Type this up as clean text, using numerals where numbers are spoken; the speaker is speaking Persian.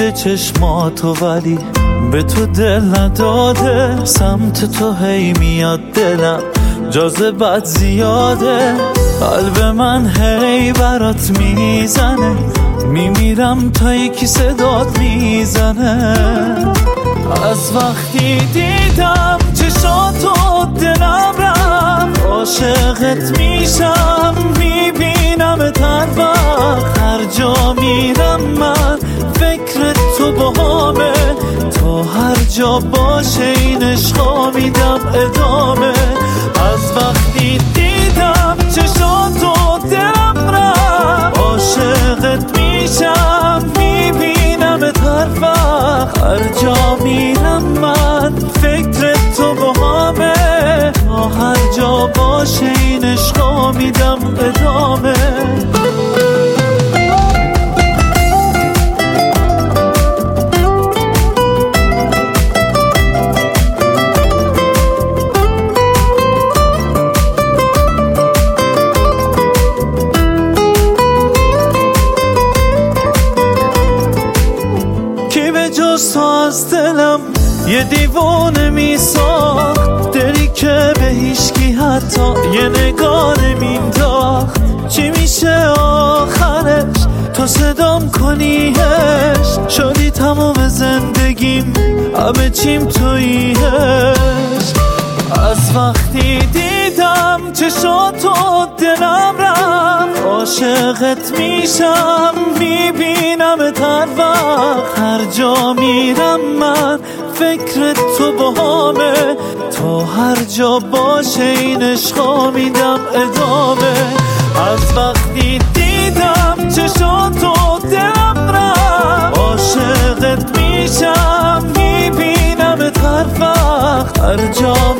دیده چشماتو ولی به تو دل نداده. سمت تو هی میاد دلم جاذبت زیاده. قلب من هی برات میزنه، میمیرم تا یکی صدات میزنه. از وقتی دیدم چشاتو دلم رفت، عاشقت میشم میبینمت هر وقت. هر جا میرم من فکر تو باهامه، تا هر جا باشه این عشقا میدم ادامه. از وقتی دیدم چشاتو دلم رفت، عاشقت میشم میبینمت هر وقت. هر جا میرم من فکر تو باهامه، تا هر جا باشه این عشقا میدم ادامه. جز تو از دلم یه دیوونه میساخت، دلی که به هیچکی حتی یه نگاه نمینداخت. چی میشه آخرش تو صدام کنیش؟ شدی تمام زندگیم همه چیم توییش. از وقتی دیدم چشاتو دلم رفت، عاشقت میشم میبینمت هر وقت. هر جا میرم من فکر تو باهامه، تا هر جا باشه این عشقا میدم ادامه. از وقتی دیدم چشاتو دلم رفت، عاشقت میشم میبینمت هر وقت. هر جا